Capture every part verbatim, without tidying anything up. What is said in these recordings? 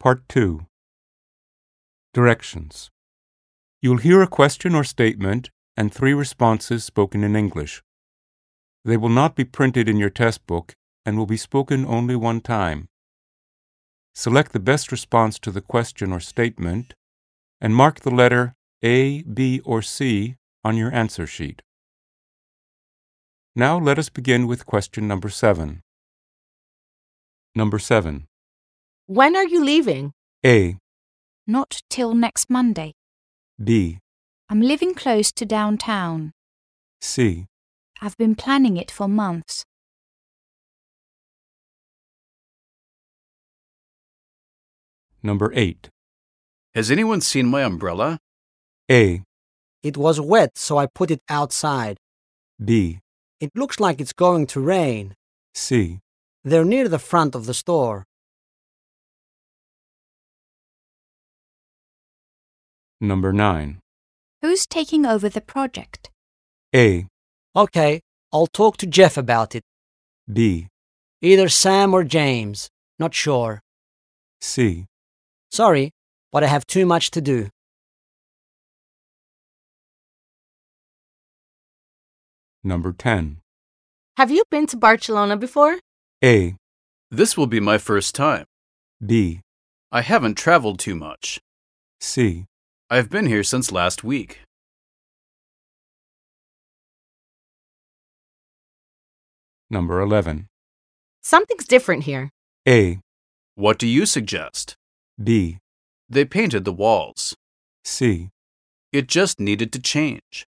Part two. Directions. You'll hear a question or statement and three responses spoken in English. They will not be printed in your test book and will be spoken only one time. Select the best response to the question or statement and mark the letter A, B, or C on your answer sheet. Now let us begin with question number seven. Number seven. When are you leaving? A, Not till next Monday. B, I'm living close to downtown. C, I've been planning it for months. Number eight. Has anyone seen my umbrella? A, It was wet, so I put it outside. B, It looks like it's going to rain. C, They're near the front of the store. Number nine. Who's taking over the project? A, Okay, I'll talk to Jeff about it. B, Either Sam or James. Not sure. C, Sorry, but I have too much to do. Number ten. Have you been to Barcelona before? A, This will be my first time. B, I haven't traveled too much. C, I've been here since last week. Number eleven. Something's different here. A, What do you suggest? B, They painted the walls. C, It just needed to change.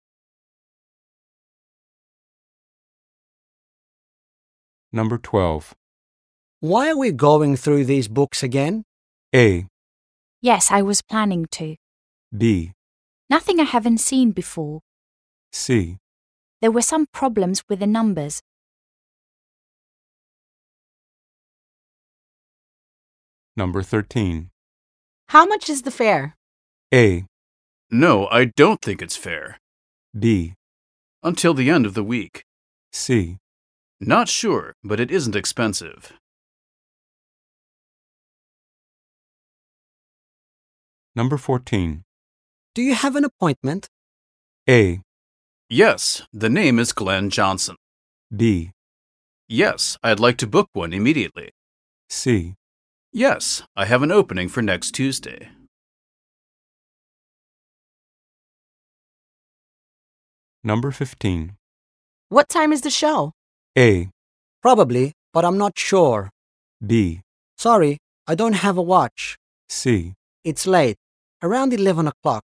Number twelve. Why are we going through these books again? A, Yes, I was planning to. B, Nothing I haven't seen before. C, There were some problems with the numbers. Number thirteen. How much is the fare? A, No, I don't think it's fair. B, Until the end of the week. C, Not sure, but it isn't expensive. Number fourteen. Do you have an appointment? A, Yes, the name is Glenn Johnson. B, Yes, I'd like to book one immediately. C, Yes, I have an opening for next Tuesday. Number fifteen. What time is the show? A, Probably, but I'm not sure. B, Sorry, I don't have a watch. C, It's late. Around eleven o'clock.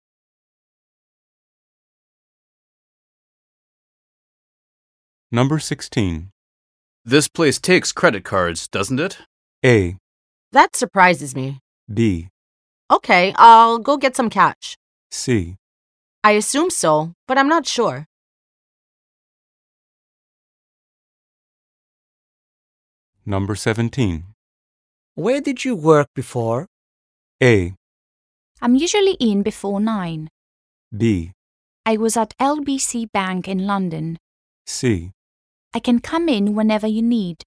Number sixteen. This place takes credit cards, doesn't it? A, That surprises me. B, Okay, I'll go get some cash. C, I assume so, but I'm not sure. Number seventeen. Where did you work before? A, I'm usually in before nine. B, I was at L B C Bank in London. C, I can come in whenever you need.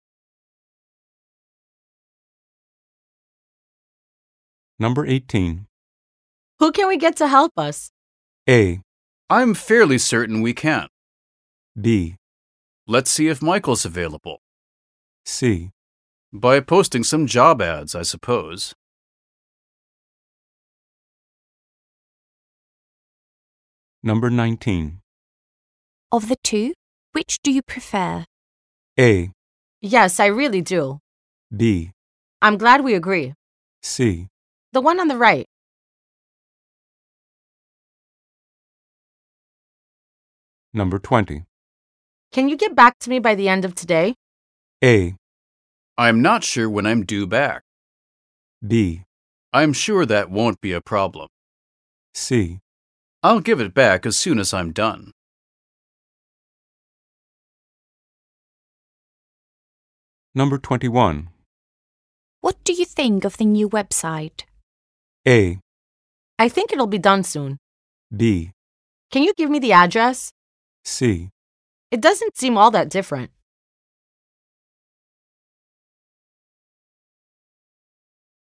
Number eighteen. Who can we get to help us? A, I'm fairly certain we can. B, Let's see if Michael's available. C, By posting some job ads, I suppose. Number nineteen. Of the two, which do you prefer? A, Yes, I really do. B, I'm glad we agree. C, The one on the right. Number twenty. Can you get back to me by the end of today? A, I'm not sure when I'm due back. B, I'm sure that won't be a problem. C, I'll give it back as soon as I'm done. Number twenty-one. What do you think of the new website? A, I think it'll be done soon. B, Can you give me the address? C, It doesn't seem all that different.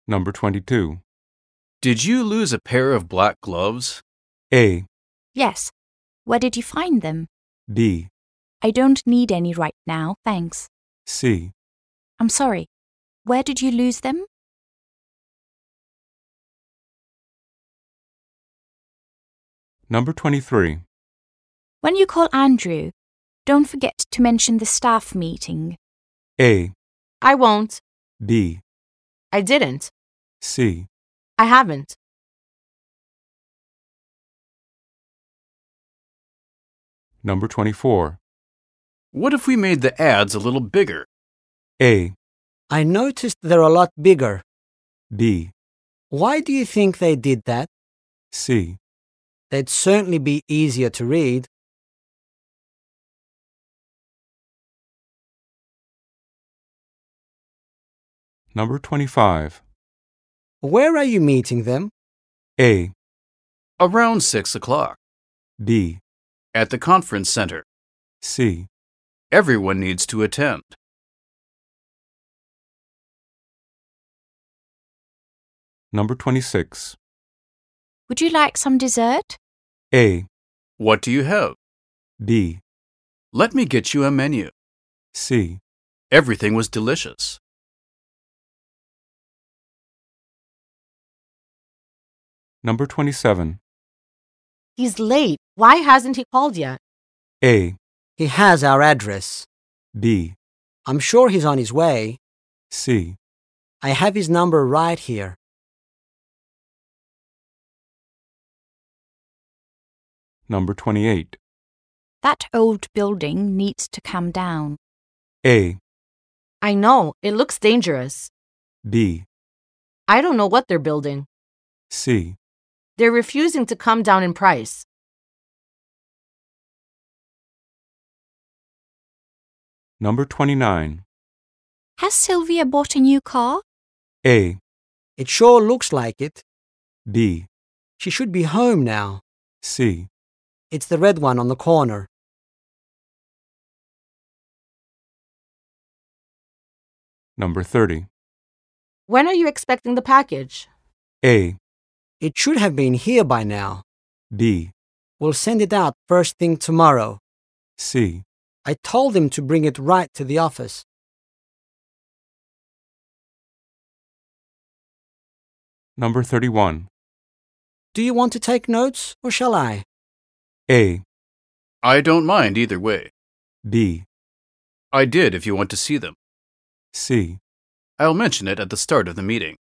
Number twenty-two. Did you lose a pair of black gloves? A. Yes. Where did you find them? B. I don't need any right now, thanks. C. I'm sorry. Where did you lose them? Number twenty-three. When you call Andrew, don't forget to mention the staff meeting. A. I won't. B. I didn't. C. I haven't. Number twenty-four. What if we made the ads a little bigger? A. I noticed they're a lot bigger. B. Why do you think they did that? C. They'd certainly be easier to read. Number twenty-five. Where are you meeting them? A. Around six o'clock. B. At the conference center. C. Everyone needs to attend. Number twenty-six. Would you like some dessert? A. What do you have? B. Let me get you a menu. C. Everything was delicious. Number twenty-seven. He's late. Why hasn't he called yet? A. He has our address. B. I'm sure he's on his way. C. I have his number right here. Number twenty-eight. That old building needs to come down. A. I know. It looks dangerous. B. I don't know what they're building. C. They're refusing to come down in price. Number twenty-nine. Has Sylvia bought a new car? A. It sure looks like it. B. She should be home now. C. It's the red one on the corner. Number thirty. When are you expecting the package? A. It should have been here by now. B. We'll send it out first thing tomorrow. C. I told him to bring it right to the office. Number thirty-one. Do you want to take notes, or shall I? A. I don't mind either way. B. I did if you want to see them. C. I'll mention it at the start of the meeting.